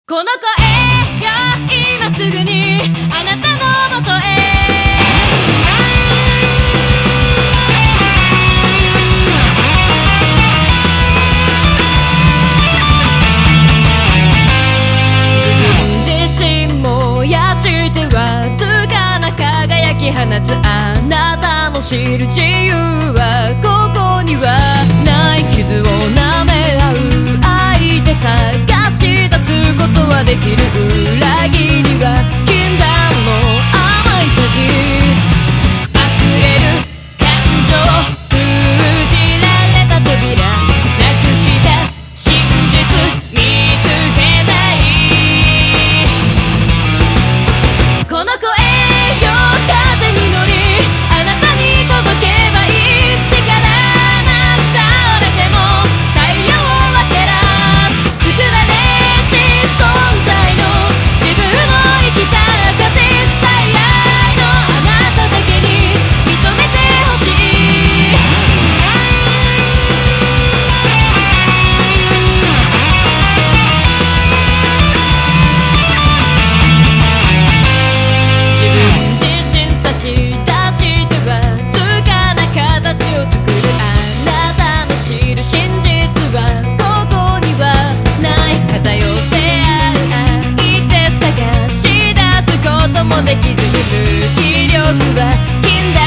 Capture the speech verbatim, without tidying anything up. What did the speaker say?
この声よ今すぐにあなたのもとへ自分自身燃やしてわずかな輝き放つあなたの知る自由はここにはない傷を舐め合う愛で探し出すことはできる裏切りは禁断の甘い果実溢れる感情封じられた扉なくした真実見つけたいこの声よ風に乗りあなたに届けばいい力な倒れても太陽は照らす作られし存在の自分の生きた証最愛のあなただけに認めてほしい自分自身差し出してはつかな形を作るあなたの知る真実はここにはない偏せ合う相手探し出すこともできず無気力は禁断